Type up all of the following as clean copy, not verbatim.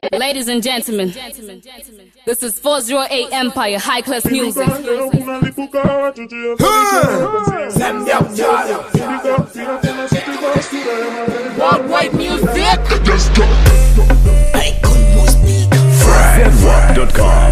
Ladies and gentlemen, this is 408 Empire High Class Music. Worldwide music. Fredrock.com.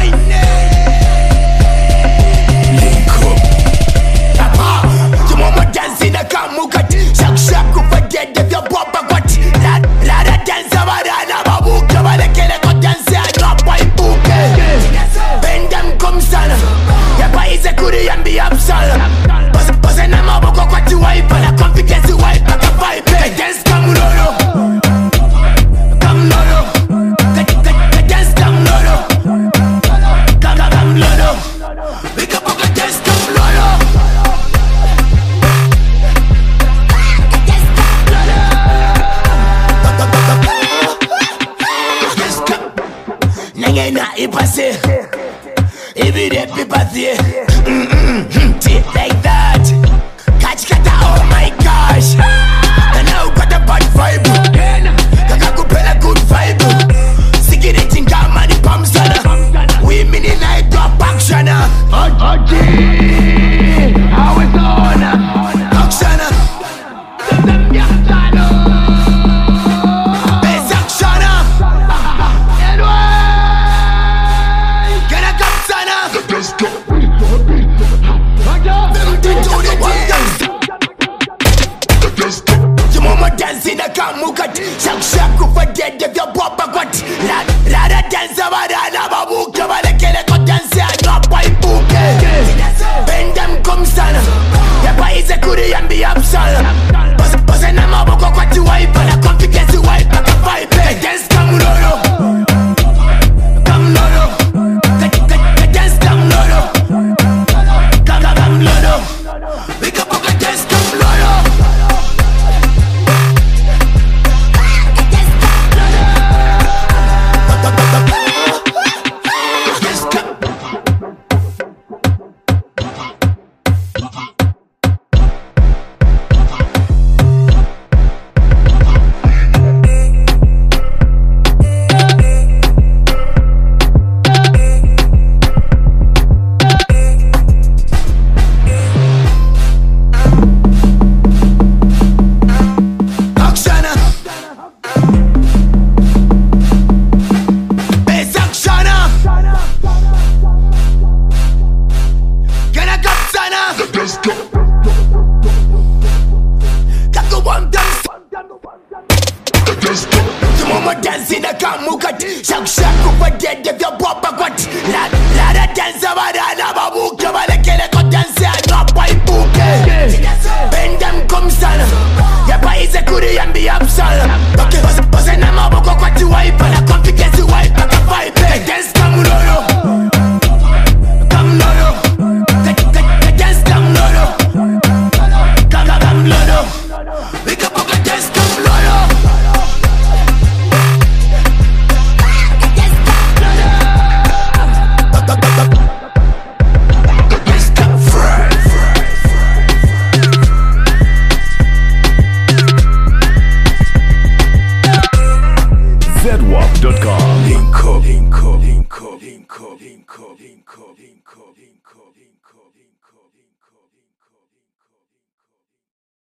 Link up. You want me dancing a kamukat? Shak shak kufaget if you pop a quat. Lada dance avarana babu kabale kele ko dance a drop by bouke. Bend them come sana. Ya paise kuri yambi absal. Pose na maboko kwa ti wipe na confidence wipe ka vibe. Dance come lolo. Come lolo. Dance come lolo. Come lolo. Big up a dance come lolo. Nangena ipase. Ibide pipase. Like that. Catch kata, oh my gosh. And now got a bad vibe. Kaka kupela good vibe. Cigarette in kama ni pamsana. Women in night drop action. Oji, how is on? Action. Best action. Get a kapsana. You mama dancing a kamukat. Shak shak kufaget if you pop a quat. Lada dance avarana babu kabale kele ko dance a drop by bouke. Bend them come sana. Ya paise kuri yambi absal. Pose na maboko kwa ti wipe na confidence wipe ka vibe. Dance come lolo. Come lolo. Dance come lolo. Come lolo. Big up a dance come lolo. You mama dancing a kamukat. Shak shak kufaget if you pop a quat. Lada dance avarana babu kabale kele ko dance a drop by bouke. Bend them come sana. Ya paise kuri yambi absal. Pose na maboko kwa ti wipe na confidence wipe ka vibe. Dance come lolo. Come lolo. Dance come lolo. Come lolo. Big up a dance come lolo. Zedwap.com. Link up.